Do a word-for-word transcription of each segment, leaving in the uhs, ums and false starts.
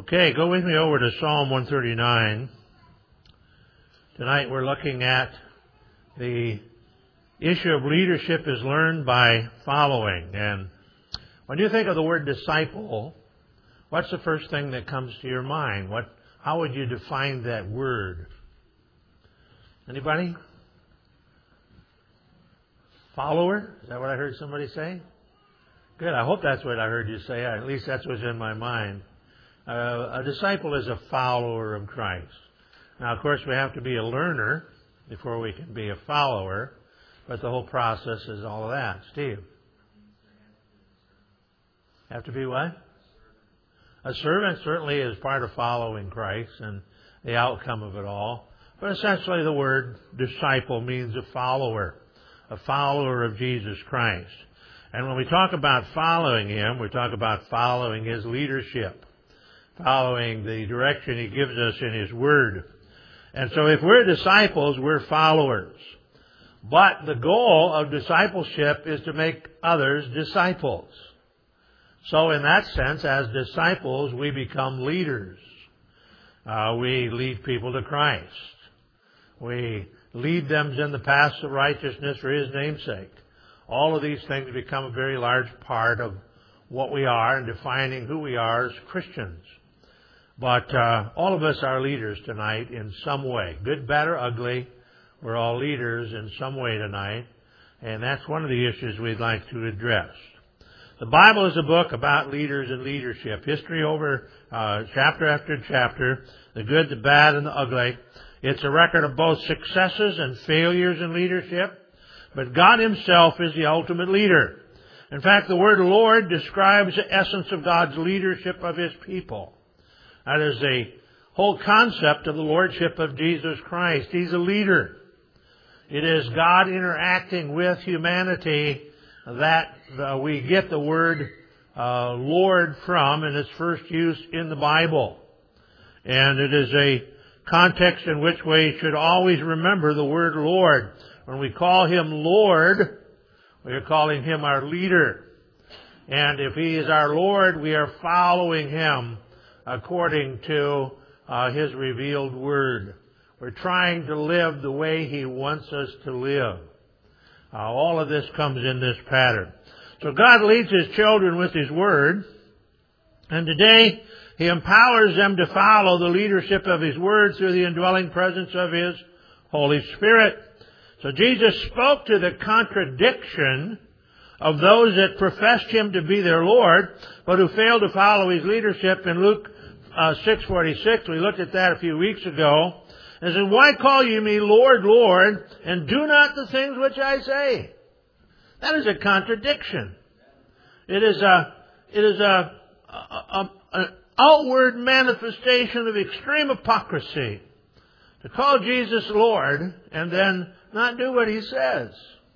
Okay, go with me over to Psalm one thirty-nine. Tonight we're looking at the issue of leadership is learned by following. And when you think of the word disciple, what's the first thing that comes to your mind? What? How would you define that word? Anybody? Follower? Is that what I heard somebody say? Good. I hope that's what I heard you say. At least that's what's in my mind. Uh, a disciple is a follower of Christ. Now, of course, we have to be a learner before we can be a follower, but the whole process is all of that. Steve? Have to be what? A servant certainly is part of following Christ and the outcome of it all. But essentially the word disciple means a follower, a follower of Jesus Christ. And when we talk about following Him, we talk about following His leadership, following the direction He gives us in His Word. And so if we're disciples, we're followers. But the goal of discipleship is to make others disciples. So in that sense, as disciples, we become leaders. Uh, we lead people to Christ. We lead them in the paths of righteousness for His name's sake. All of these things become a very large part of what we are and defining who we are as Christians. But uh, all of us are leaders tonight in some way. Good, bad, or ugly, we're all leaders in some way tonight. And that's one of the issues we'd like to address. The Bible is a book about leaders and leadership. History over uh, chapter after chapter, the good, the bad, and the ugly. It's a record of both successes and failures in leadership. But God Himself is the ultimate leader. In fact, the word Lord describes the essence of God's leadership of His people. That is the whole concept of the Lordship of Jesus Christ. He's a leader. It is God interacting with humanity that uh, we get the word uh, Lord from in its first use in the Bible. And it is a context in which we should always remember the word Lord. When we call Him Lord, we are calling Him our leader. And if He is our Lord, we are following Him according to uh, His revealed Word. We're trying to live the way He wants us to live. Uh, all of this comes in this pattern. So God leads His children with His Word. And today, He empowers them to follow the leadership of His Word through the indwelling presence of His Holy Spirit. So Jesus spoke to the contradiction of those that professed Him to be their Lord, but who failed to follow His leadership in Luke uh, six forty-six. We looked at that a few weeks ago. And said, "Why call you me Lord, Lord, and do not the things which I say?" That is a contradiction. It is a, it is a, a, a an outward manifestation of extreme hypocrisy to call Jesus Lord and then not do what He says.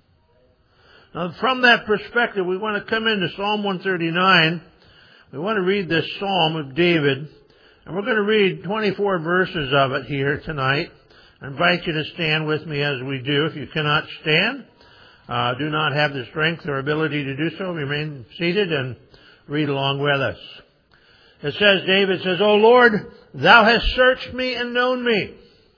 Now, from that perspective, we want to come into Psalm one thirty-nine. We want to read this Psalm of David. And we're going to read twenty-four verses of it here tonight. I invite you to stand with me as we do. If you cannot stand, uh, do not have the strength or ability to do so, remain seated and read along with us. It says, David says, "O Lord, Thou hast searched me and known me."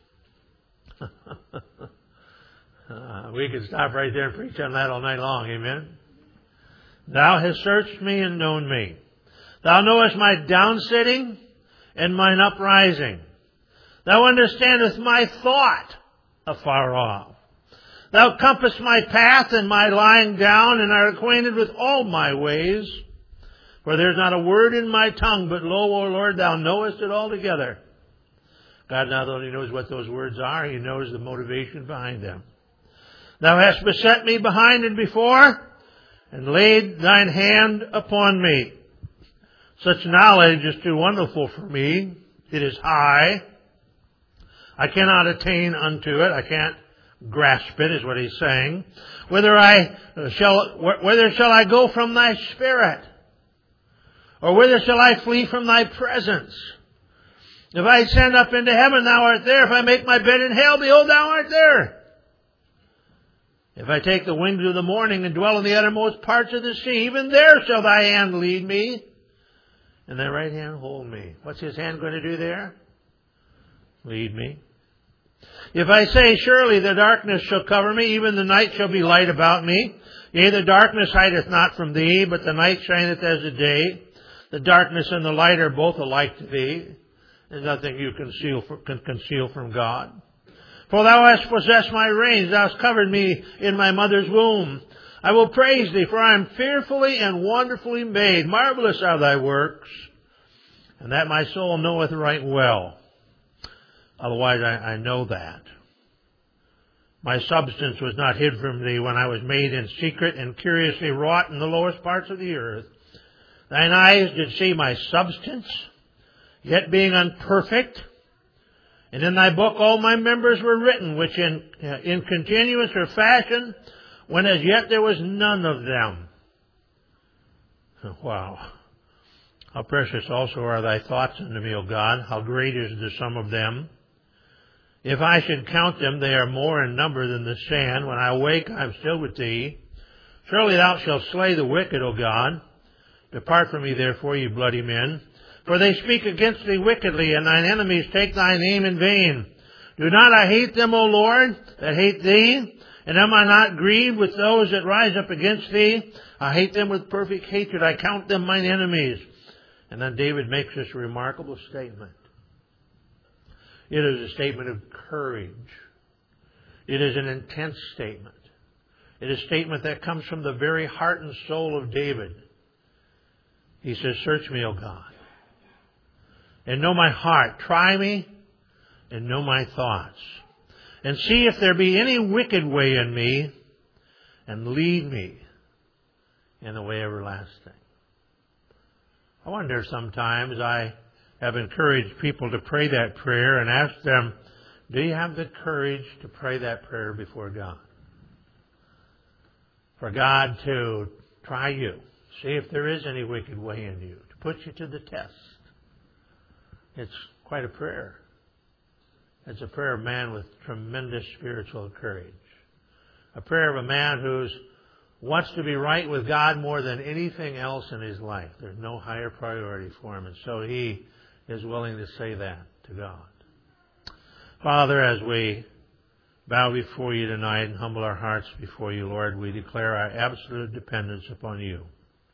uh, we could stop right there and preach on that all night long. Amen. "Thou hast searched me and known me. Thou knowest my downsitting and mine uprising. Thou understandest my thought afar off. Thou compassest my path and my lying down, and art acquainted with all my ways. For there is not a word in my tongue, but lo, O Lord, Thou knowest it altogether." God not only knows what those words are, He knows the motivation behind them. "Thou hast beset me behind and before, and laid Thine hand upon me. Such knowledge is too wonderful for me. It is high. I cannot attain unto it. I can't grasp it," is what he's saying. Whither I shall, whither shall I go from Thy Spirit? Or whither shall I flee from Thy presence? If I ascend up into heaven, Thou art there. If I make my bed in hell, behold, Thou art there. If I take the wings of the morning and dwell in the uttermost parts of the sea, even there shall Thy hand lead me, and thy right hand hold me. What's his hand going to do there? Lead me. If I say, surely the darkness shall cover me, even the night shall be light about me. Yea, the darkness hideth not from thee, but the night shineth as the day. The darkness and the light are both alike to thee. There's nothing you conceal, can conceal from God. For thou hast possessed my reins, thou hast covered me in my mother's womb. I will praise thee, for I am fearfully and wonderfully made. Marvelous are thy works, and that my soul knoweth right well. Otherwise, I, I know that. My substance was not hid from thee when I was made in secret and curiously wrought in the lowest parts of the earth. Thine eyes did see my substance, yet being unperfect. And in thy book all my members were written, which in, in continuance or fashion, when as yet there was none of them. Wow. How precious also are thy thoughts unto me, O God. How great is the sum of them. If I should count them, they are more in number than the sand. When I awake, I am still with thee. Surely thou shalt slay the wicked, O God. Depart from me, therefore, ye bloody men. For they speak against thee wickedly, and thine enemies take thy name in vain. Do not I hate them, O Lord, that hate thee? And am I not grieved with those that rise up against thee? I hate them with perfect hatred. I count them mine enemies. And then David makes this remarkable statement. It is a statement of courage. It is an intense statement. It is a statement that comes from the very heart and soul of David. He says, search me, O God, and know my heart. Try me and know my thoughts. And see if there be any wicked way in me, and lead me in the way everlasting. I wonder sometimes, I have encouraged people to pray that prayer and ask them, do you have the courage to pray that prayer before God? For God to try you. See if there is any wicked way in you, to put you to the test. It's quite a prayer. It's a prayer of a man with tremendous spiritual courage. A prayer of a man who wants to be right with God more than anything else in his life. There's no higher priority for him. And so he is willing to say that to God. Father, as we bow before you tonight and humble our hearts before you, Lord, we declare our absolute dependence upon you.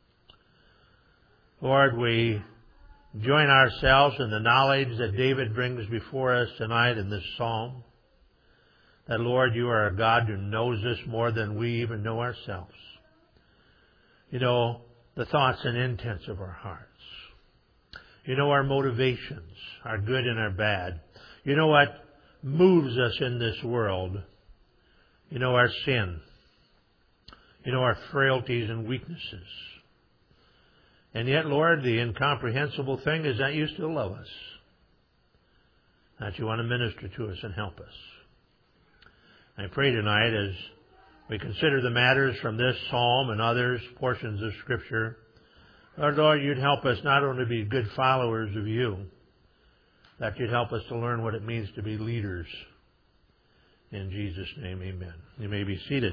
Lord, we join ourselves in the knowledge that David brings before us tonight in this psalm. That, Lord, you are a God who knows us more than we even know ourselves. You know the thoughts and intents of our hearts. You know our motivations, our good and our bad. You know what moves us in this world. You know our sin. You know our frailties and weaknesses. And yet, Lord, the incomprehensible thing is that you still love us. That you want to minister to us and help us. I pray tonight as we consider the matters from this psalm and others, portions of Scripture, Lord, Lord, you'd help us not only to be good followers of you, that you'd help us to learn what it means to be leaders. In Jesus' name, amen. You may be seated.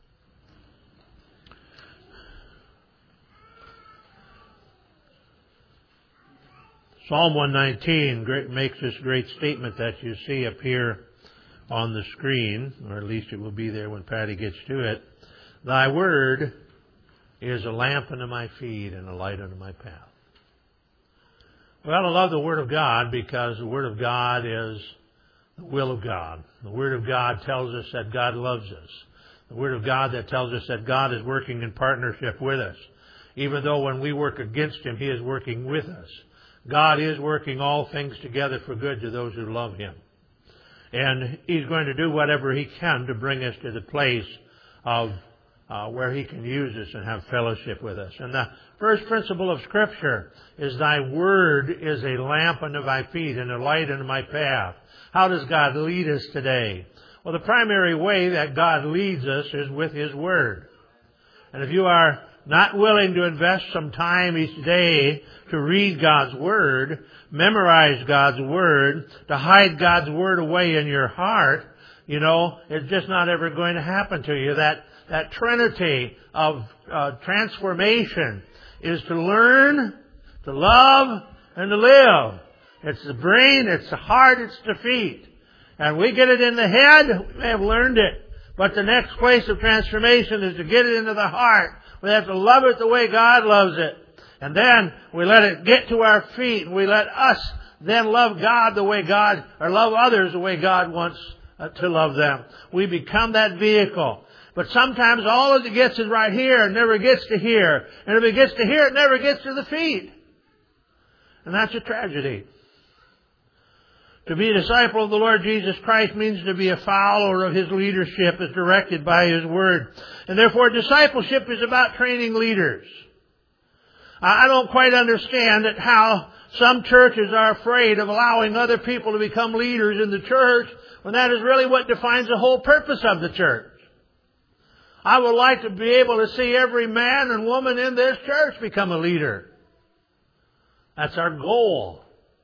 Psalm one nineteen makes this great statement that you see up here on the screen, or at least it will be there when Patty gets to it. Thy word is a lamp unto my feet and a light unto my path. Well, I love the Word of God because the Word of God is the will of God. The Word of God tells us that God loves us. The Word of God that tells us that God is working in partnership with us. Even though when we work against Him, He is working with us. God is working all things together for good to those who love Him. And He's going to do whatever He can to bring us to the place of uh, where He can use us and have fellowship with us. And the first principle of Scripture is Thy Word is a lamp unto my feet and a light unto my path. How does God lead us today? Well, the primary way that God leads us is with His Word. And if you are not willing to invest some time each day to read God's Word, memorize God's Word, to hide God's Word away in your heart, you know, it's just not ever going to happen to you. That that trinity of uh, transformation is to learn, To love and to live. It's the brain, it's the heart, it's the feet. And we get it in the head, we may have learned it. But the next place of transformation is to get it into the heart. We have to love it the way God loves it. And then we let it get to our feet, and we let us then love God the way God, or love others the way God wants to love them. We become that vehicle. But sometimes all it gets is right here and never gets to here. And if it gets to here, it never gets to the feet. And that's a tragedy. To be a disciple of the Lord Jesus Christ means to be a follower of His leadership as directed by His Word. And therefore discipleship is about training leaders. I don't quite understand that how some churches are afraid of allowing other people to become leaders in the church when that is really what defines the whole purpose of the church. I would like to be able to see every man and woman in this church become a leader. That's our goal.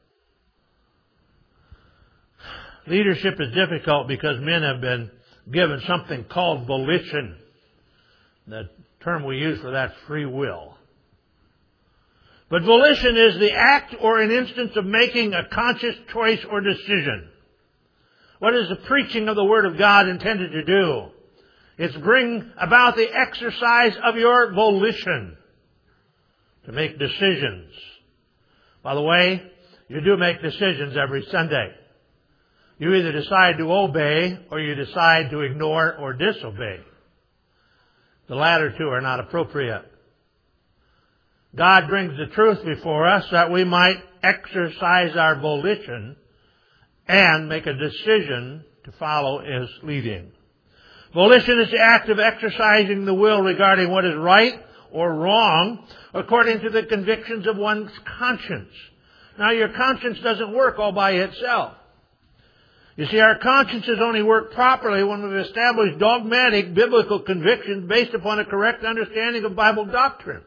Leadership is difficult because men have been given something called volition. The term we use for that is free will. But volition is the act or an instance of making a conscious choice or decision. What is the preaching of the Word of God intended to do? It's bring about the exercise of your volition to make decisions. By the way, you do make decisions every Sunday. You either decide to obey or you decide to ignore or disobey. The latter two are not appropriate. God brings the truth before us that we might exercise our volition and make a decision to follow His leading. Volition is the act of exercising the will regarding what is right or wrong according to the convictions of one's conscience. Now, your conscience doesn't work all by itself. You see, our consciences only work properly when we've established dogmatic biblical convictions based upon a correct understanding of Bible doctrine.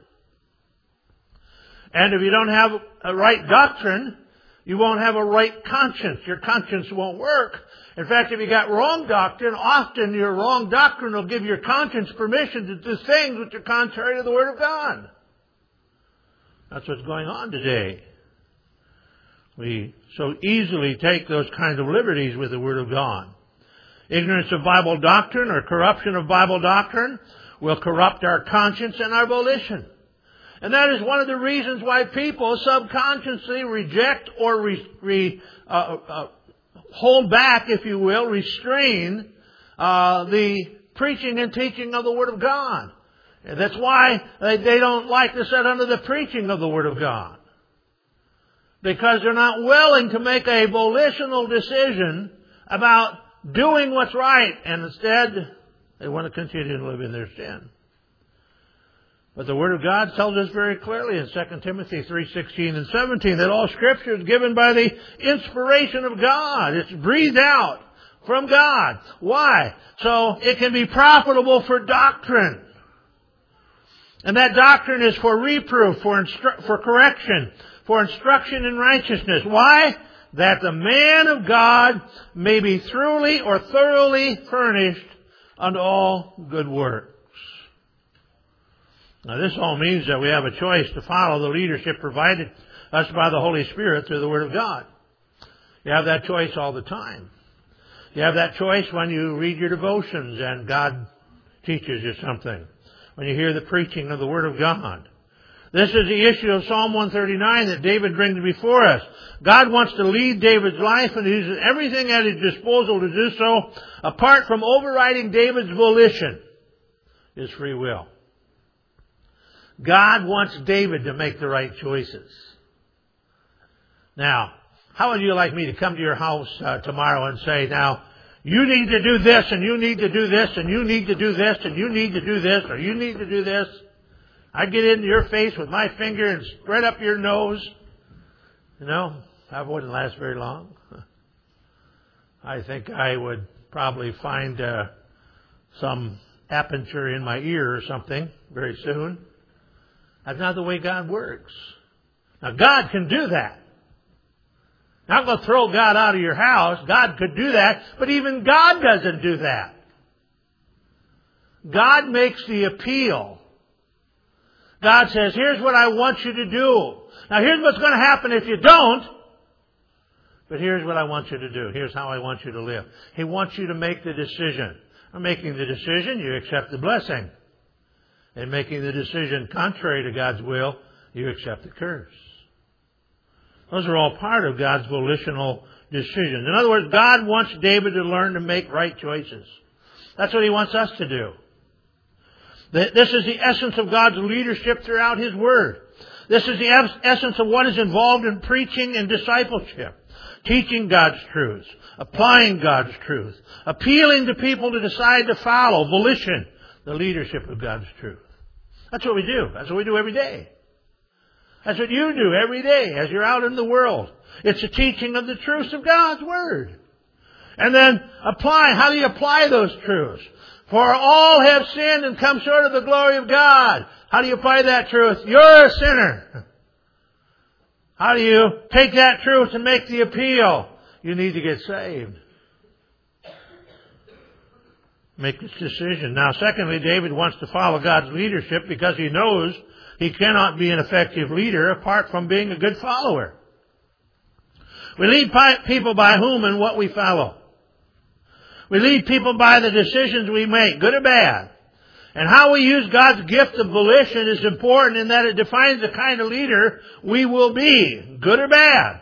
And if you don't have a right doctrine, you won't have a right conscience. Your conscience won't work. In fact, if you got wrong doctrine, often your wrong doctrine will give your conscience permission to do things which are contrary to the Word of God. That's what's going on today. We so easily take those kinds of liberties with the Word of God. Ignorance of Bible doctrine or corruption of Bible doctrine will corrupt our conscience and our volition. And that is one of the reasons why people subconsciously reject or re, re, uh, uh, hold back, if you will, restrain uh, the preaching and teaching of the Word of God. And that's why they, they don't like to sit under the preaching of the Word of God. Because they're not willing to make a volitional decision about doing what's right. And instead, they want to continue to live in their sin. But the Word of God tells us very clearly in Second Timothy three sixteen and seventeen that all Scripture is given by the inspiration of God. It's breathed out from God. Why? So it can be profitable for doctrine. And that doctrine is for reproof, for instru- for correction, for instruction in righteousness. Why? That the man of God may be thoroughly or thoroughly furnished unto all good works. Now this all means that we have a choice to follow the leadership provided us by the Holy Spirit through the Word of God. You have that choice all the time. You have that choice when you read your devotions and God teaches you something. When you hear the preaching of the Word of God. This is the issue of Psalm one thirty-nine that David brings before us. God wants to lead David's life and He uses everything at His disposal to do so, apart from overriding David's volition, his free will. God wants David to make the right choices. Now, how would you like me to come to your house uh, tomorrow and say, now, you need to do this, and you need to do this, and you need to do this, and you need to do this, or you need to do this? I'd get into your face with my finger and spread up your nose. You know, that wouldn't last very long. I think I would probably find uh, some aperture in my ear or something very soon. That's not the way God works. Now, God can do that. Not going to throw God out of your house. God could do that, but even God doesn't do that. God makes the appeal. God says, here's what I want you to do. Now here's what's going to happen if you don't. But here's what I want you to do. Here's how I want you to live. He wants you to make the decision. In making the decision, you accept the blessing. In making the decision contrary to God's will, you accept the curse. Those are all part of God's volitional decisions. In other words, God wants David to learn to make right choices. That's what He wants us to do. This is the essence of God's leadership throughout His Word. This is the essence of what is involved in preaching and discipleship. Teaching God's truths. Applying God's truth. Appealing to people to decide to follow. Volition. The leadership of God's truth. That's what we do. That's what we do every day. That's what you do every day as you're out in the world. It's a teaching of the truths of God's Word. And then apply. How do you apply those truths? For all have sinned and come short of the glory of God. How do you apply that truth? You're a sinner. How do you take that truth and make the appeal? You need to get saved. Make this decision. Now, secondly, David wants to follow God's leadership because he knows he cannot be an effective leader apart from being a good follower. We lead people by whom and what we follow. We lead people by the decisions we make, good or bad. And how we use God's gift of volition is important in that it defines the kind of leader we will be, good or bad.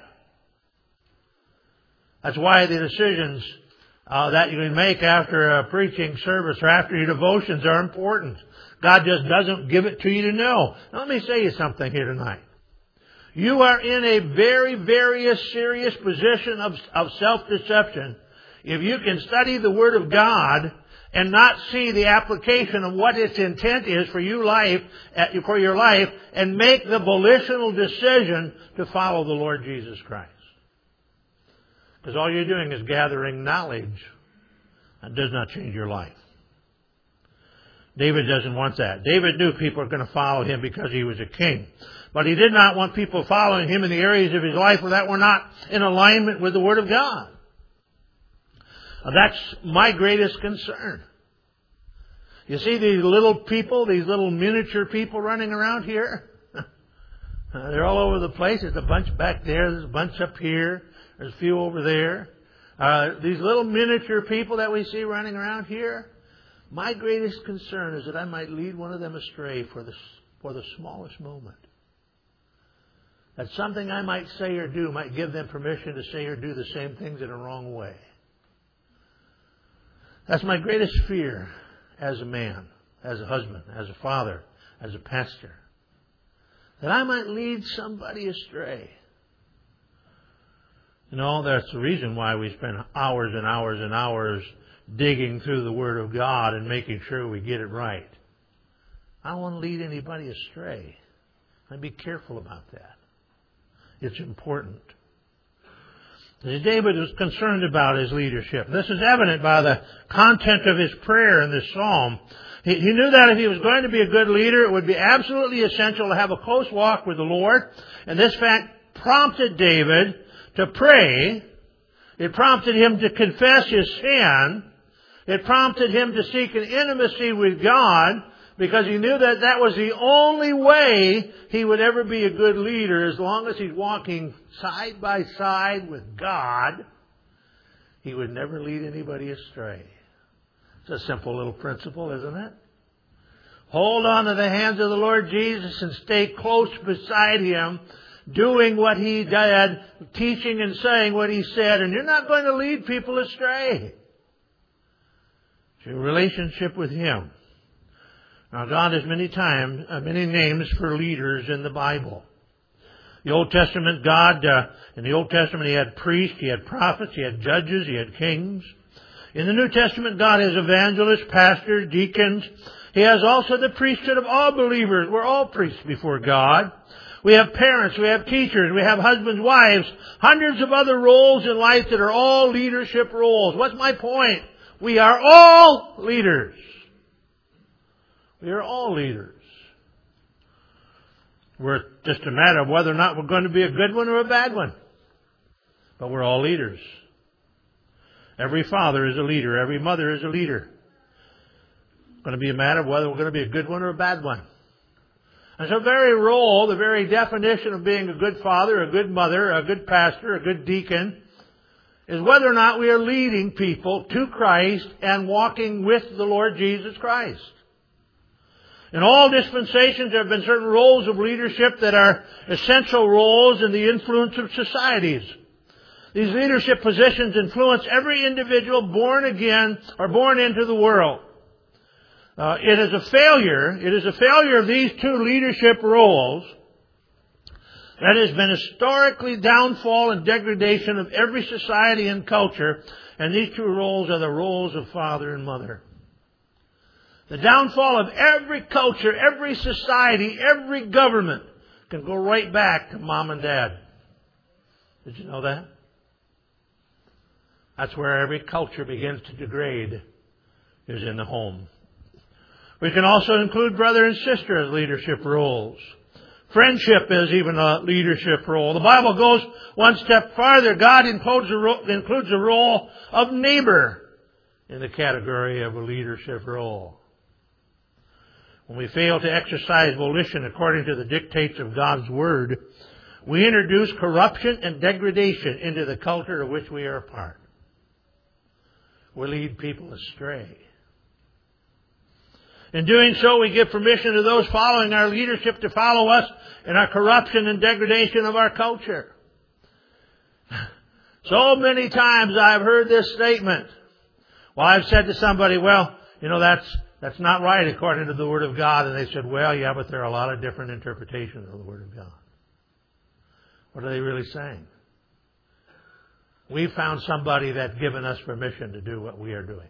That's why the decisions uh, that you can make after a preaching service or after your devotions are important. God just doesn't give it to you to know. Now, let me say you something here tonight. You are in a very, very serious position of, of self-deception if you can study the Word of God and not see the application of what its intent is for you life, for your life, and make the volitional decision to follow the Lord Jesus Christ. Because all you're doing is gathering knowledge. That does not change your life. David doesn't want that. David knew people were going to follow him because he was a king. But he did not want people following him in the areas of his life that were not in alignment with the Word of God. That's my greatest concern. You see these little people, these little miniature people running around here? They're all over the place. There's a bunch back there. There's a bunch up here. There's a few over there. Uh, these little miniature people that we see running around here, my greatest concern is that I might lead one of them astray for the, for the smallest moment. That something I might say or do might give them permission to say or do the same things in a wrong way. That's my greatest fear as a man, as a husband, as a father, as a pastor. That I might lead somebody astray. You know, that's the reason why we spend hours and hours and hours digging through the Word of God and making sure we get it right. I don't want to lead anybody astray. I'd be careful about that. It's important. David was concerned about his leadership. This is evident by the content of his prayer in this psalm. He, he knew that if he was going to be a good leader, it would be absolutely essential to have a close walk with the Lord. And this fact prompted David to pray. It prompted him to confess his sin. It prompted him to seek an intimacy with God, because he knew that that was the only way he would ever be a good leader. As long as he's walking side by side with God, he would never lead anybody astray. It's a simple little principle, isn't it? Hold on to the hands of the Lord Jesus and stay close beside Him, doing what He did, teaching and saying what He said, and you're not going to lead people astray. It's your relationship with Him. Now, God has many times, uh, many names for leaders in the Bible. The Old Testament, God, uh, in the Old Testament, He had priests, He had prophets, He had judges, He had kings. In the New Testament, God has evangelists, pastors, deacons. He has also the priesthood of all believers. We're all priests before God. We have parents, we have teachers, we have husbands, wives, hundreds of other roles in life that are all leadership roles. What's my point? We are all leaders. We are all leaders. We're just a matter of whether or not we're going to be a good one or a bad one. But we're all leaders. Every father is a leader. Every mother is a leader. It's going to be a matter of whether we're going to be a good one or a bad one. And so the very role, the very definition of being a good father, a good mother, a good pastor, a good deacon, is whether or not we are leading people to Christ and walking with the Lord Jesus Christ. In all dispensations, there have been certain roles of leadership that are essential roles in the influence of societies. These leadership positions influence every individual born again or born into the world. Uh, it is a failure, it is a failure of these two leadership roles that has been historically downfall and degradation of every society and culture, and these two roles are the roles of father and mother. The downfall of every culture, every society, every government can go right back to mom and dad. Did you know that? That's where every culture begins to degrade, is in the home. We can also include brother and sister as leadership roles. Friendship is even a leadership role. The Bible goes one step farther. God includes the role, includes the role of neighbor in the category of a leadership role. When we fail to exercise volition according to the dictates of God's Word, we introduce corruption and degradation into the culture of which we are a part. We lead people astray. In doing so, we give permission to those following our leadership to follow us in our corruption and degradation of our culture. So many times I've heard this statement. Well, I've said to somebody, well, you know, that's that's not right according to the Word of God. And they said, well, yeah, but there are a lot of different interpretations of the Word of God. What are they really saying? We've found somebody that's given us permission to do what we are doing.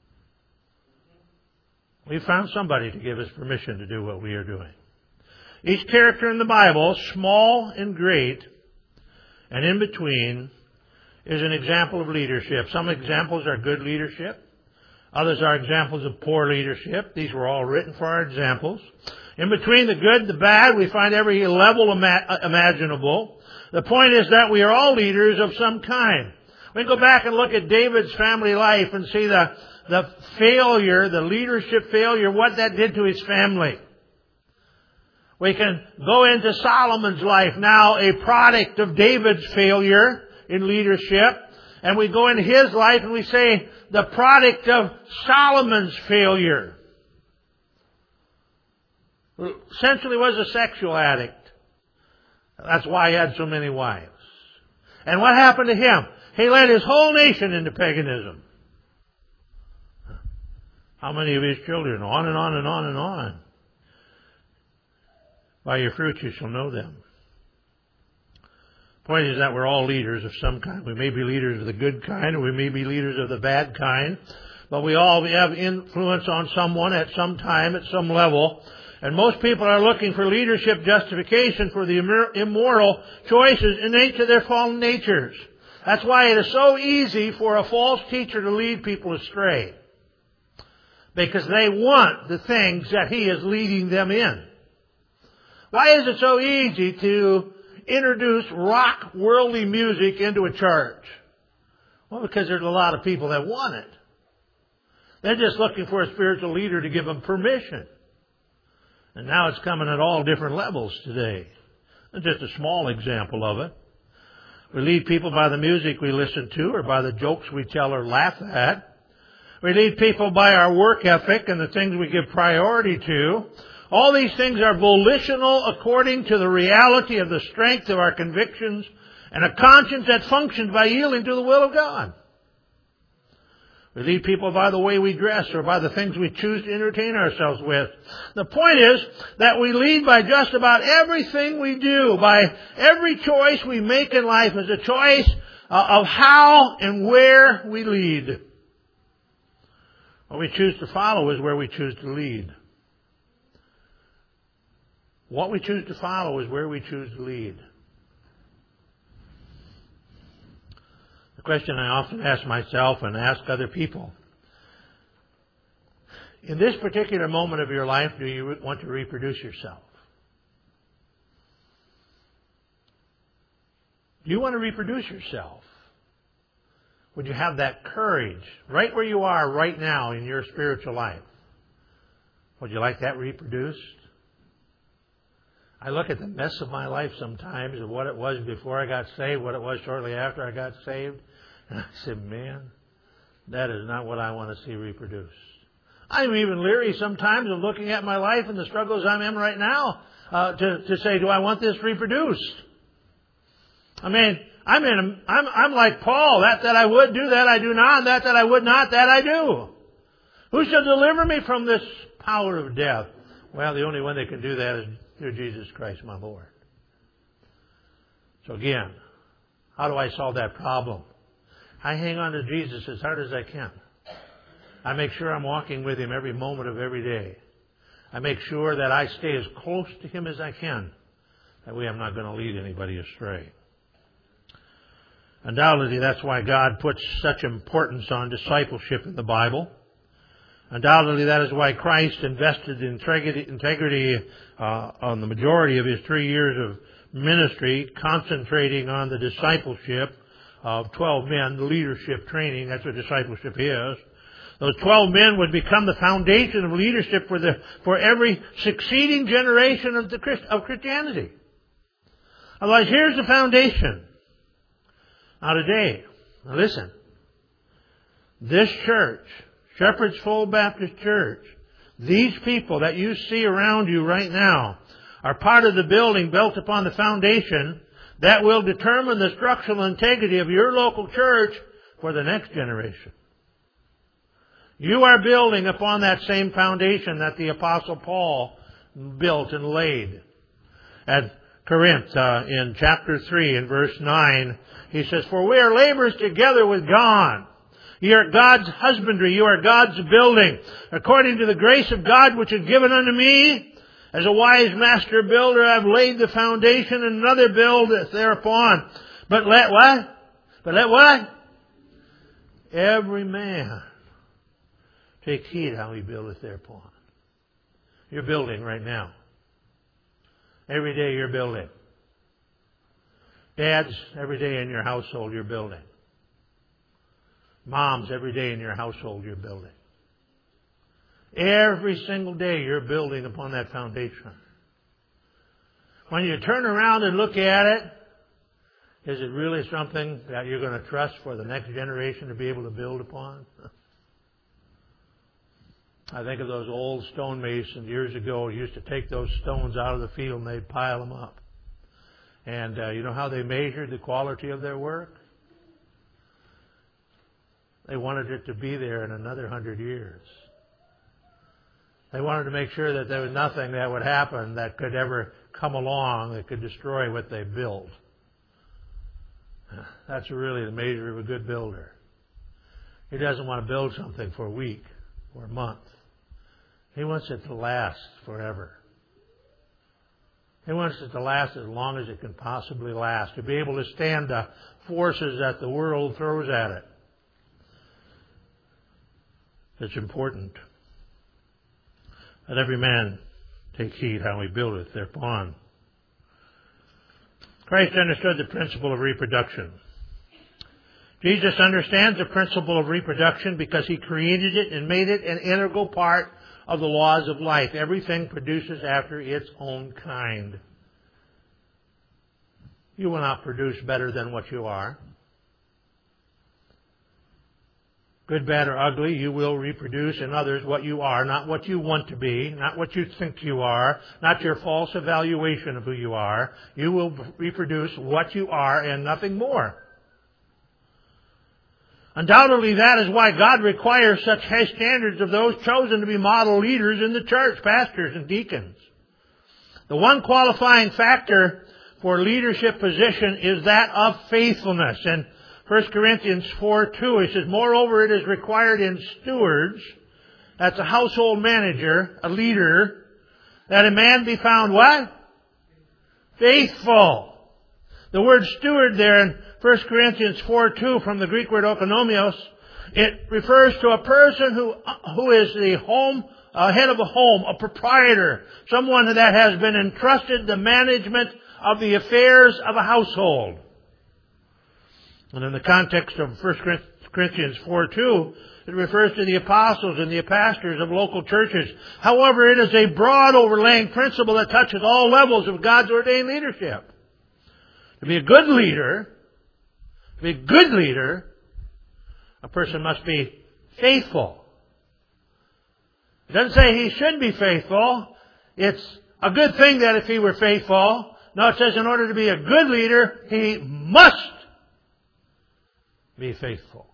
We've found somebody to give us permission to do what we are doing. Each character in the Bible, small and great, and in between, is an example of leadership. Some examples are good leadership. Others are examples of poor leadership. These were all written for our examples. In between the good and the bad, we find every level ima- imaginable. The point is that we are all leaders of some kind. We can go back and look at David's family life and see the, the failure, the leadership failure, what that did to his family. We can go into Solomon's life, now a product of David's failure in leadership. And we go into his life and we say the product of Solomon's failure. Essentially was a sexual addict. That's why he had so many wives. And what happened to him? He led his whole nation into paganism. How many of his children? On and on and on and on. By your fruits you shall know them. The point is that we're all leaders of some kind. We may be leaders of the good kind, or we may be leaders of the bad kind. But we all have influence on someone at some time, at some level. And most people are looking for leadership justification for the immoral choices innate to their fallen natures. That's why it is so easy for a false teacher to lead people astray. Because they want the things that he is leading them in. Why is it so easy to introduce rock worldly music into a church? Well, because there's a lot of people that want it. They're just looking for a spiritual leader to give them permission. And now it's coming at all different levels today. That's just a small example of it. We lead people by the music we listen to or by the jokes we tell or laugh at. We lead people by our work ethic and the things we give priority to. All these things are volitional according to the reality of the strength of our convictions and a conscience that functions by yielding to the will of God. We lead people by the way we dress or by the things we choose to entertain ourselves with. The point is that we lead by just about everything we do, by every choice we make in life is a choice of how and where we lead. What we choose to follow is where we choose to lead. What we choose to follow is where we choose to lead. The question I often ask myself and ask other people, in this particular moment of your life, do you want to reproduce yourself? Do you want to reproduce yourself? Would you have that courage right where you are right now in your spiritual life? Would you like that reproduced? I look at the mess of my life sometimes of what it was before I got saved, what it was shortly after I got saved. And I say, man, that is not what I want to see reproduced. I'm even leery sometimes of looking at my life and the struggles I'm in right now uh, to, to say, do I want this reproduced? I mean, I'm in. A, I'm, I'm like Paul. That that I would do, that I do not. And that that I would not, that I do. Who shall deliver me from this power of death? Well, the only one that can do that is through Jesus Christ, my Lord. So again, how do I solve that problem? I hang on to Jesus as hard as I can. I make sure I'm walking with Him every moment of every day. I make sure that I stay as close to Him as I can. That way I'm not going to lead anybody astray. Undoubtedly, that's why God puts such importance on discipleship in the Bible. Undoubtedly, that is why Christ invested in integrity, integrity uh, on the majority of His three years of ministry, concentrating on the discipleship of twelve men, the leadership training. That's what discipleship is. Those twelve men would become the foundation of leadership for the for every succeeding generation of the Christ, of Christianity. Otherwise, here's the foundation. Now today, now listen, this church, Shepherd's Fold Baptist Church, these people that you see around you right now are part of the building built upon the foundation that will determine the structural integrity of your local church for the next generation. You are building upon that same foundation that the Apostle Paul built and laid. At Corinth, uh, in chapter three, in verse nine, he says, "For we are laborers together with God. You are God's husbandry. You are God's building. According to the grace of God which is given unto me, as a wise master builder, I have laid the foundation, and another buildeth thereupon. But let what? But let what? Every man take heed how he buildeth thereupon." You're building right now. Every day you're building. Dads, every day in your household you're building. Moms, every day in your household you're building. Every single day you're building upon that foundation. When you turn around and look at it, is it really something that you're going to trust for the next generation to be able to build upon? I think of those old stonemasons years ago who used to take those stones out of the field and they'd pile them up. And uh, you know how they measured the quality of their work? They wanted it to be there in another hundred years. They wanted to make sure that there was nothing that would happen that could ever come along that could destroy what they built. That's really the measure of a good builder. He doesn't want to build something for a week or a month. He wants it to last forever. He wants it to last as long as it can possibly last, to be able to stand the forces that the world throws at it. It's important that every man take heed how he buildeth thereupon. Christ understood the principle of reproduction. Jesus understands the principle of reproduction because He created it and made it an integral part of the laws of life. Everything produces after its own kind. You will not produce better than what you are. Good, bad, or ugly, you will reproduce in others what you are, not what you want to be, not what you think you are, not your false evaluation of who you are. You will reproduce what you are and nothing more. Undoubtedly, that is why God requires such high standards of those chosen to be model leaders in the church, pastors and deacons. The one qualifying factor for leadership position is that of faithfulness. And First Corinthians four two, he says, "Moreover, it is required in stewards," that's a household manager, a leader, "that a man be found" what? Faithful. The word steward there in First Corinthians four two from the Greek word oikonomios, it refers to a person who who is the home, uh, head of a home, a proprietor, someone that has been entrusted the management of the affairs of a household. And in the context of First Corinthians four two, it refers to the apostles and the pastors of local churches. However, it is a broad overlaying principle that touches all levels of God's ordained leadership. To be a good leader, to be a good leader, a person must be faithful. It doesn't say he should be faithful. It's a good thing that if he were faithful. No, it says in order to be a good leader, he must be faithful.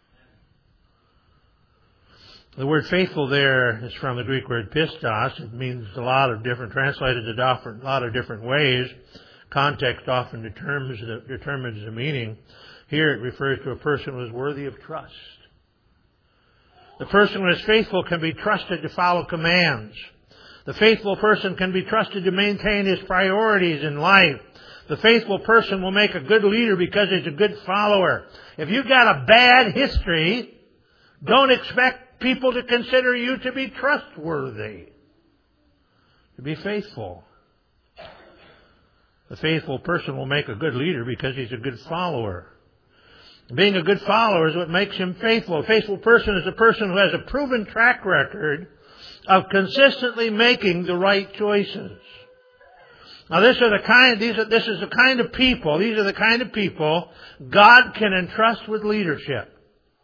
The word faithful there is from the Greek word pistos. It means a lot of different, translated a lot of different ways. Context often determines the, determines the meaning. Here it refers to a person who is worthy of trust. The person who is faithful can be trusted to follow commands. The faithful person can be trusted to maintain his priorities in life. The faithful person will make a good leader because he's a good follower. If you've got a bad history, don't expect people to consider you to be trustworthy, to be faithful. The faithful person will make a good leader because he's a good follower. Being a good follower is what makes him faithful. A faithful person is a person who has a proven track record of consistently making the right choices. Now, this are the kind. These are. This is the kind of people. These are the kind of people God can entrust with leadership.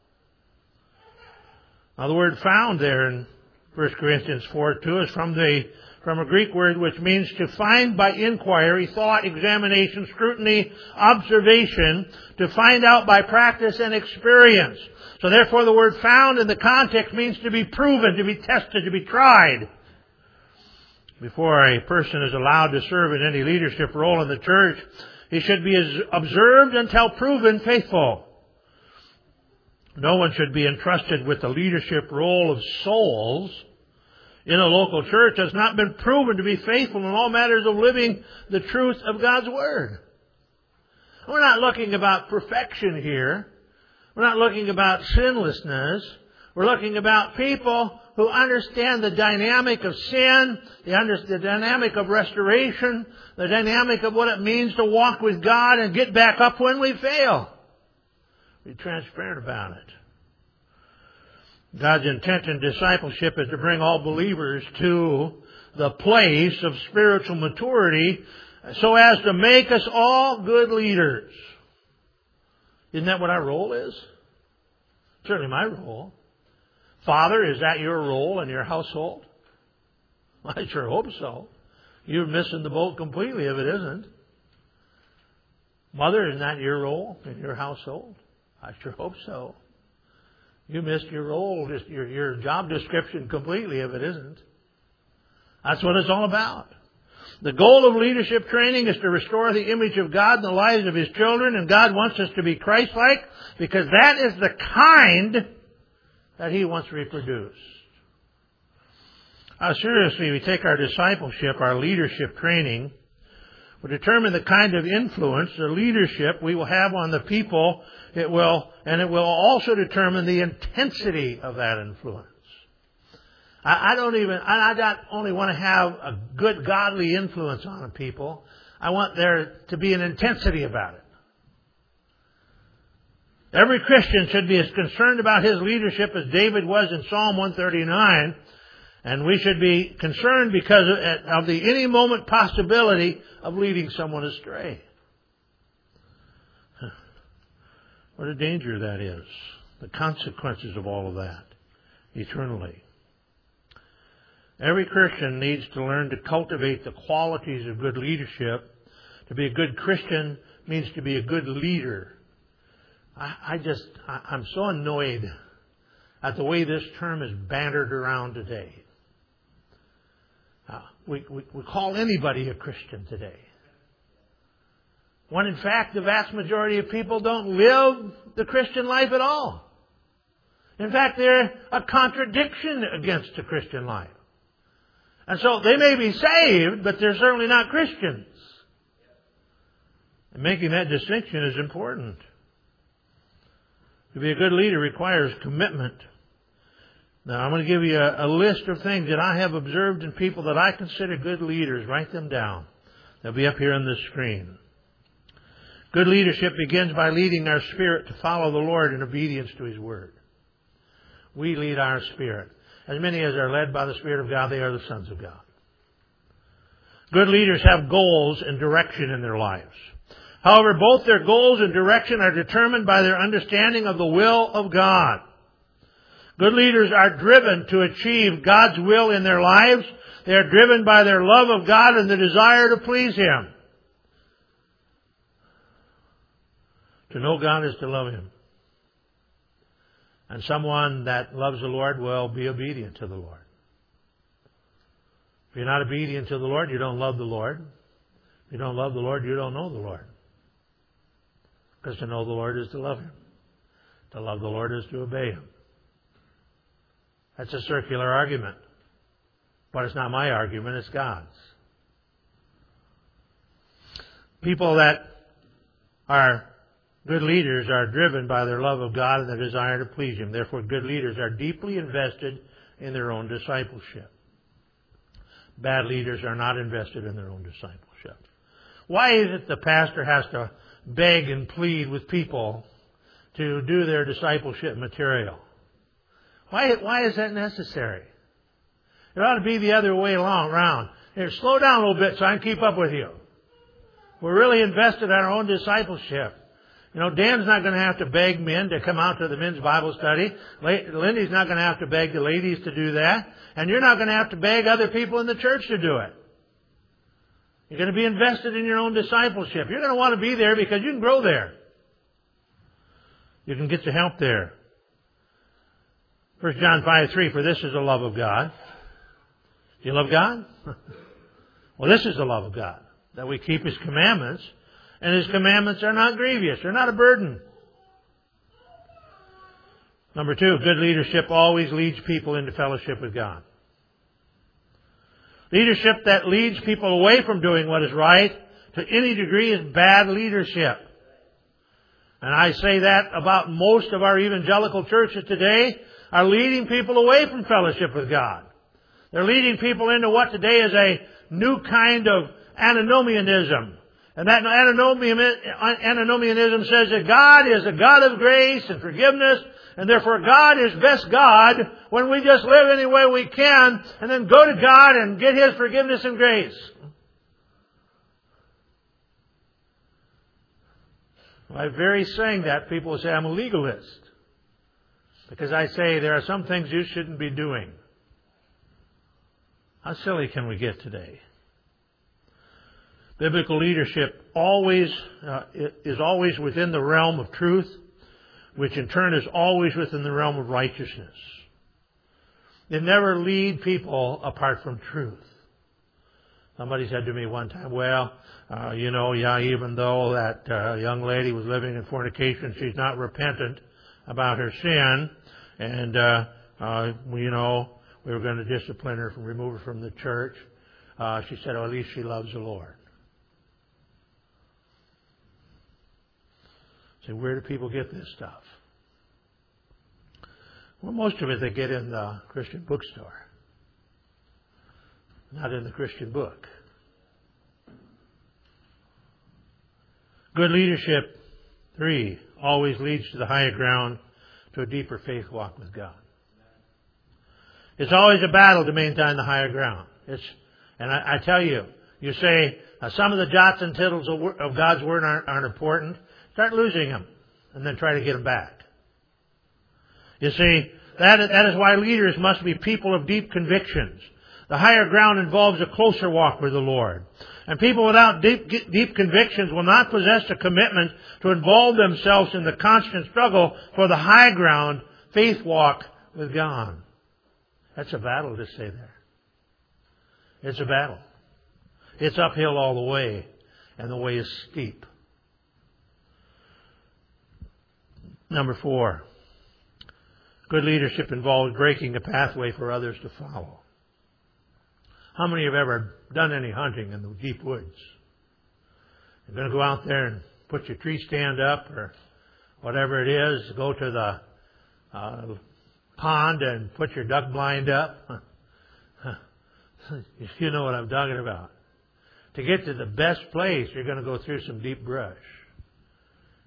Now, the word found there in First Corinthians four two is from the from a Greek word which means to find by inquiry, thought, examination, scrutiny, observation, to find out by practice and experience. So therefore the word found in the context means to be proven, to be tested, to be tried. Before a person is allowed to serve in any leadership role in the church, he should be observed until proven faithful. No one should be entrusted with the leadership role of souls in a local church has not been proven to be faithful in all matters of living the truth of God's Word. We're not looking about perfection here. We're not looking about sinlessness. We're looking about people who understand the dynamic of sin, the, under, the dynamic of restoration, the dynamic of what it means to walk with God and get back up when we fail. Be transparent about it. God's intent in discipleship is to bring all believers to the place of spiritual maturity so as to make us all good leaders. Isn't that what our role is? Certainly my role. Father, is that your role in your household? I sure hope so. You're missing the boat completely if it isn't. Mother, is that your role in your household? I sure hope so. You missed your role, your, your job description completely if it isn't. That's what it's all about. The goal of leadership training is to restore the image of God in the lives of His children, and God wants us to be Christ-like because that is the kind that He wants reproduced. How seriously we take our discipleship, our leadership training, will determine the kind of influence, the leadership we will have on the people. It will, and it will also determine the intensity of that influence. I, I don't even, I, I not only want to have a good godly influence on people, I want there to be an intensity about it. Every Christian should be as concerned about his leadership as David was in Psalm one thirty-nine. And we should be concerned because of the any moment possibility of leading someone astray. What a danger that is. The consequences of all of that eternally. Every Christian needs to learn to cultivate the qualities of good leadership. To be a good Christian means to be a good leader. I, I just, I, I'm so annoyed at the way this term is bantered around today. Uh, we, we, we call anybody a Christian today. When in fact the vast majority of people don't live the Christian life at all. In fact, they're a contradiction against the Christian life. And so they may be saved, but they're certainly not Christians. And making that distinction is important. To be a good leader requires commitment. Now, I'm going to give you a, a list of things that I have observed in people that I consider good leaders. Write them down. They'll be up here on the screen. Good leadership begins by leading our spirit to follow the Lord in obedience to His Word. We lead our spirit. As many as are led by the Spirit of God, they are the sons of God. Good leaders have goals and direction in their lives. However, both their goals and direction are determined by their understanding of the will of God. Good leaders are driven to achieve God's will in their lives. They are driven by their love of God and the desire to please Him. To know God is to love Him. And someone that loves the Lord will be obedient to the Lord. If you're not obedient to the Lord, you don't love the Lord. If you don't love the Lord, you don't know the Lord. Because to know the Lord is to love Him. To love the Lord is to obey Him. That's a circular argument. But it's not my argument, it's God's. People that are good leaders are driven by their love of God and their desire to please Him. Therefore, good leaders are deeply invested in their own discipleship. Bad leaders are not invested in their own discipleship. Why is it the pastor has to beg and plead with people to do their discipleship material? Why, why is that necessary? It ought to be the other way along, around. Here, slow down a little bit so I can keep up with you. We're really invested in our own discipleship. You know, Dan's not going to have to beg men to come out to the men's Bible study. Lindy's not going to have to beg the ladies to do that. And you're not going to have to beg other people in the church to do it. You're going to be invested in your own discipleship. You're going to want to be there because you can grow there. You can get the help there. First John five three, for this is the love of God. Do you love God? Well, this is the love of God, that we keep His commandments, and His commandments are not grievous. They're not a burden. Number two, good leadership always leads people into fellowship with God. Leadership that leads people away from doing what is right to any degree is bad leadership. And I say that about most of our evangelical churches today are leading people away from fellowship with God. They're leading people into what today is a new kind of antinomianism. And that antinomianism says that God is a God of grace and forgiveness, and therefore God is best God when we just live any way we can and then go to God and get His forgiveness and grace. By very saying that, people will say I'm a legalist. Because I say there are some things you shouldn't be doing. How silly can we get today? Biblical leadership always uh, is always within the realm of truth, which in turn is always within the realm of righteousness. They never lead people apart from truth. Somebody said to me one time, well, uh, you know, yeah, even though that uh, young lady was living in fornication, she's not repentant about her sin, and, uh, uh, you know, we were going to discipline her, from remove her from the church. Uh, she said, oh, at least she loves the Lord. So where do people get this stuff? Well, most of it they get in the Christian bookstore, not in the Christian book. Good leadership, three, always leads to the higher ground, to a deeper faith walk with God. It's always a battle to maintain the higher ground. It's, and I, I tell you, you say uh, some of the jots and tittles of, of God's Word aren't, aren't important. Start losing them, and then try to get them back. You see, that, that is why leaders must be people of deep convictions. The higher ground involves a closer walk with the Lord. And people without deep, deep convictions will not possess a commitment to involve themselves in the constant struggle for the high ground, faith walk with God. That's a battle to stay there. It's a battle. It's uphill all the way, and the way is steep. Number four, good leadership involves breaking a pathway for others to follow. How many have ever done any hunting in the deep woods? You're going to go out there and put your tree stand up or whatever it is, go to the uh, pond and put your duck blind up. You know what I'm talking about. To get to the best place, you're going to go through some deep brush.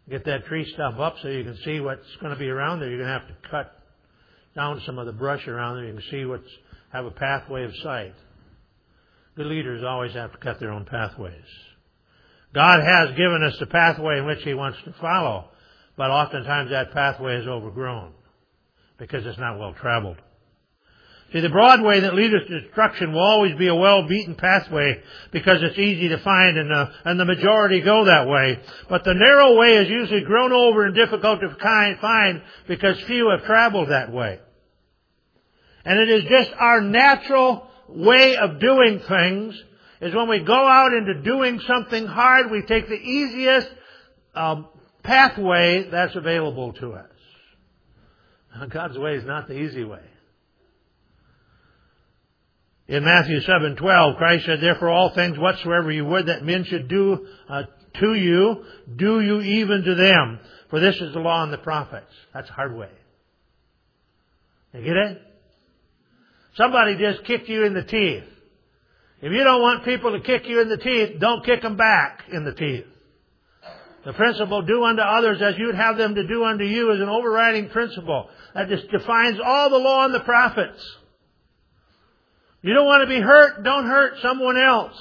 Get that tree stump up so you can see what's going to be around there. You're going to have to cut down some of the brush around there. You can see what's, have a pathway of sight. Good leaders always have to cut their own pathways. God has given us the pathway in which He wants to follow, but oftentimes that pathway is overgrown because it's not well traveled. See, the broad way that leads us to destruction will always be a well-beaten pathway because it's easy to find and the, and the majority go that way. But the narrow way is usually grown over and difficult to find because few have traveled that way. And it is just our natural way of doing things is when we go out into doing something hard, we take the easiest um, pathway that's available to us. Now, God's way is not the easy way. In Matthew seven twelve, Christ said, "Therefore all things whatsoever you would that men should do uh, to you, do you even to them. For this is the law and the prophets." That's a hard way. You get it? Somebody just kicked you in the teeth. If you don't want people to kick you in the teeth, don't kick them back in the teeth. The principle, do unto others as you would have them to do unto you, is an overriding principle that just defines all the law and the prophets. You don't want to be hurt, don't hurt someone else.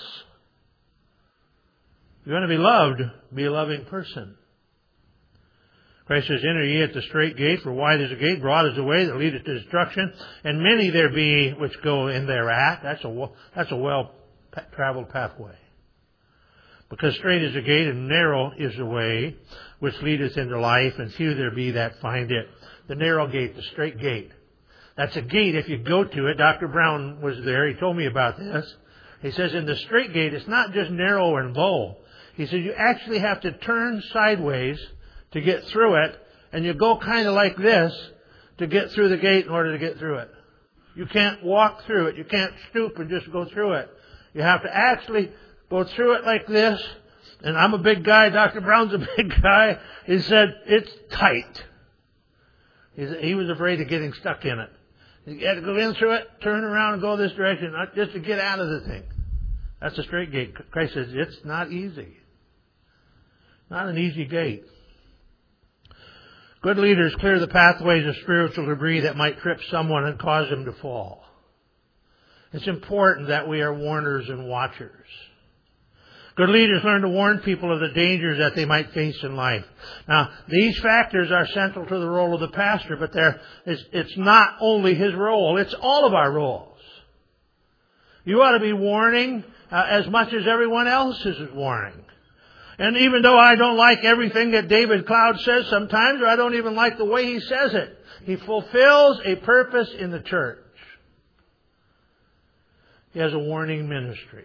You want to be loved, be a loving person. Christ says, "Enter ye at the strait gate, for wide is the gate, broad is the way that leadeth to destruction, and many there be which go in thereat." That's a, that's a well-traveled pathway. Because strait is the gate, and narrow is the way which leadeth into life, and few there be that find it. The narrow gate, the strait gate. That's a gate, if you go to it. Doctor Brown was there. He told me about this. He says in the strait gate, it's not just narrow and low. He says you actually have to turn sideways to get through it, and you go kind of like this to get through the gate in order to get through it. You can't walk through it. You can't stoop and just go through it. You have to actually go through it like this. And I'm a big guy. Doctor Brown's a big guy. He said, it's tight. He was afraid of getting stuck in it. You had to go in through it, turn around and go this direction, not just to get out of the thing. That's a straight gate. Christ says it's not easy. Not an easy gate. Good leaders clear the pathways of spiritual debris that might trip someone and cause them to fall. It's important that we are warners and watchers. Good leaders learn to warn people of the dangers that they might face in life. Now, these factors are central to the role of the pastor, but it's, it's not only his role, it's all of our roles. You ought to be warning uh, as much as everyone else is warning. And even though I don't like everything that David Cloud says sometimes, or I don't even like the way he says it, he fulfills a purpose in the church. He has a warning ministry.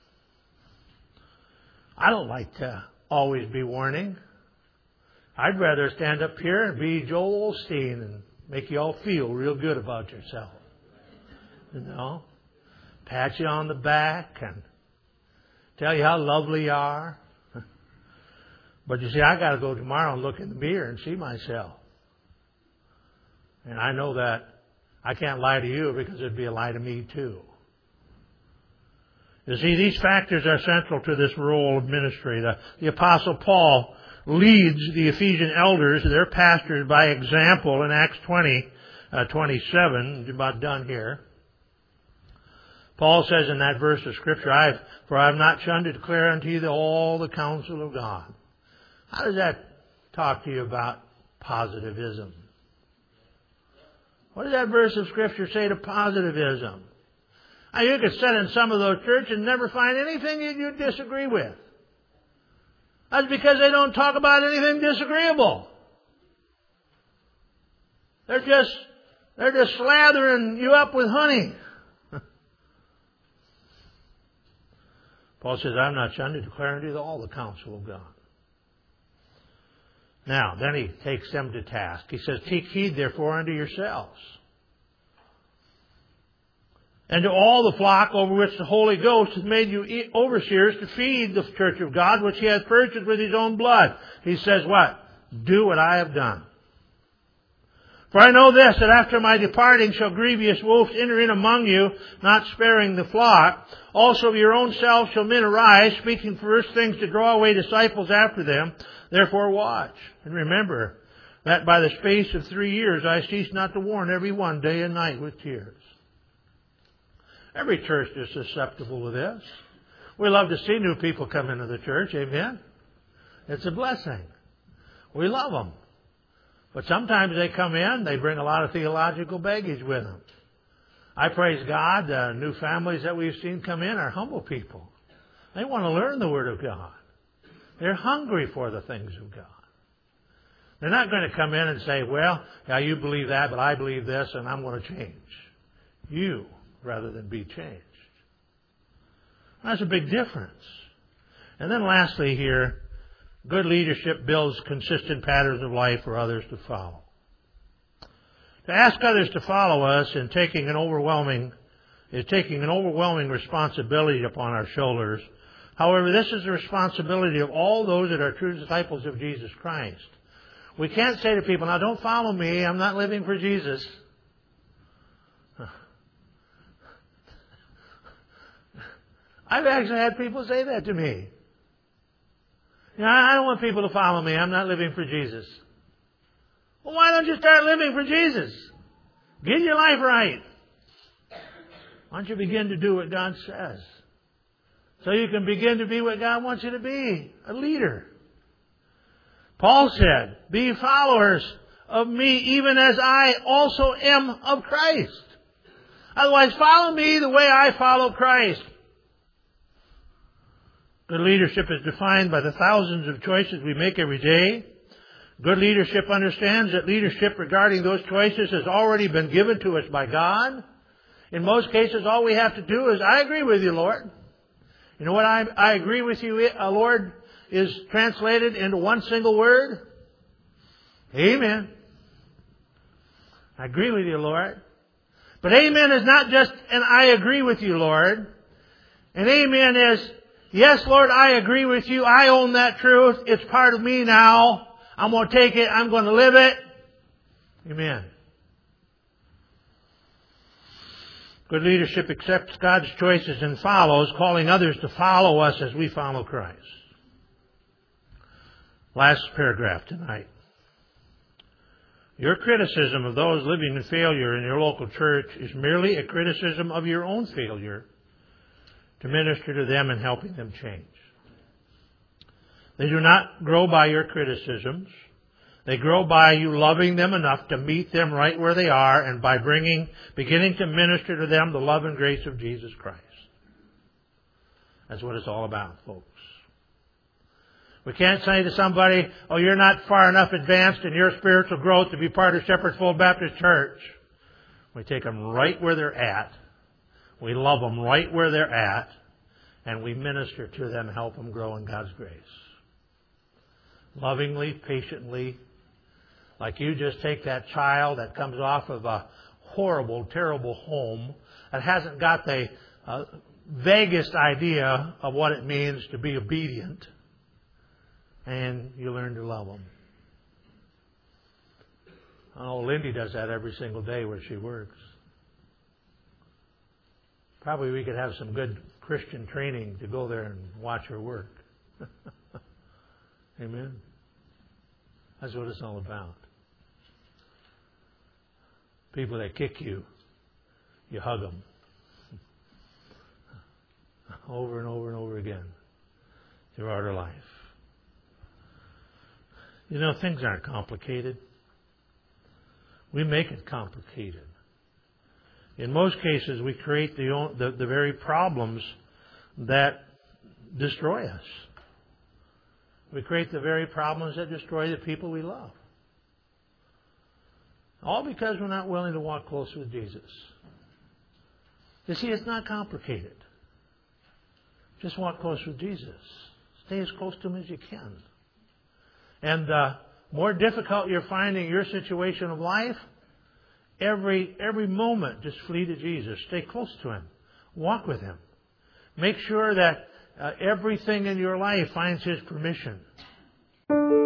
I don't like to always be warning. I'd rather stand up here and be Joel Osteen and make you all feel real good about yourself. You know? Pat you on the back and tell you how lovely you are. But you see, I got to go tomorrow and look in the mirror and see myself. And I know that I can't lie to you because it'd be a lie to me too. You see, these factors are central to this role of ministry. The, the Apostle Paul leads the Ephesian elders, their pastors, by example in Acts twenty, uh, twenty-seven. About done here. Paul says in that verse of Scripture, I've, for I have not shunned to declare unto you the, all the counsel of God. How does that talk to you about positivism? What does that verse of Scripture say to positivism? Now, you could sit in some of those churches and never find anything that you disagree with. That's because they don't talk about anything disagreeable. They're just, they're just slathering you up with honey. Paul says, I'm not shunned to declare unto you all the counsel of God. Now, then he takes them to task. He says, take heed therefore unto yourselves, and to all the flock over which the Holy Ghost has made you overseers to feed the church of God, which he hath purchased with his own blood. He says what? Do what I have done. For I know this, that after my departing shall grievous wolves enter in among you, not sparing the flock. Also of your own selves shall men arise, speaking perverse things to draw away disciples after them. Therefore watch, and remember that by the space of three years I cease not to warn every one day and night with tears. Every church is susceptible to this. We love to see new people come into the church, amen? It's a blessing. We love them. But sometimes they come in, they bring a lot of theological baggage with them. I praise God, the new families that we've seen come in are humble people. They want to learn the Word of God. They're hungry for the things of God. They're not going to come in and say, well, yeah, you believe that, but I believe this, and I'm going to change you rather than be changed. That's a big difference. And then lastly here, good leadership builds consistent patterns of life for others to follow. To ask others to follow us in taking an overwhelming is taking an overwhelming responsibility upon our shoulders. However, this is the responsibility of all those that are true disciples of Jesus Christ. We can't say to people, now don't follow me, I'm not living for Jesus. I've actually had people say that to me. You know, I don't want people to follow me. I'm not living for Jesus. Well, why don't you start living for Jesus? Get your life right. Why don't you begin to do what God says? So you can begin to be what God wants you to be, a leader. Paul said, be followers of me even as I also am of Christ. Otherwise, follow me the way I follow Christ. Good leadership is defined by the thousands of choices we make every day. Good leadership understands that leadership regarding those choices has already been given to us by God. In most cases, all we have to do is, I agree with you, Lord. You know what I, I agree with you, uh, Lord, is translated into one single word? Amen. I agree with you, Lord. But amen is not just an I agree with you, Lord. And amen is, yes, Lord, I agree with you. I own that truth. It's part of me now. I'm going to take it. I'm going to live it. Amen. Good leadership accepts God's choices and follows, calling others to follow us as we follow Christ. Last paragraph tonight. Your criticism of those living in failure in your local church is merely a criticism of your own failure to minister to them and helping them change. They do not grow by your criticisms. They grow by you loving them enough to meet them right where they are and by bringing, beginning to minister to them the love and grace of Jesus Christ. That's what it's all about, folks. We can't say to somebody, oh, you're not far enough advanced in your spiritual growth to be part of Shepherd's Full Baptist Church. We take them right where they're at. We love them right where they're at. And we minister to them and help them grow in God's grace. Lovingly, patiently, like you just take that child that comes off of a horrible, terrible home that hasn't got the uh, vaguest idea of what it means to be obedient, and you learn to love them. Oh, Lindy does that every single day where she works. Probably we could have some good Christian training to go there and watch her work. Amen. That's what it's all about. People that kick you, you hug them. Over and over and over again throughout our life. You know, things aren't complicated. We make it complicated. In most cases, we create the, the, the very problems that destroy us. We create the very problems that destroy the people we love. All because we're not willing to walk close with Jesus. You see, it's not complicated. Just walk close with Jesus. Stay as close to Him as you can. And the more difficult you're finding your situation of life, every every moment, just flee to Jesus. Stay close to Him. Walk with Him. Make sure that uh, everything in your life finds His permission.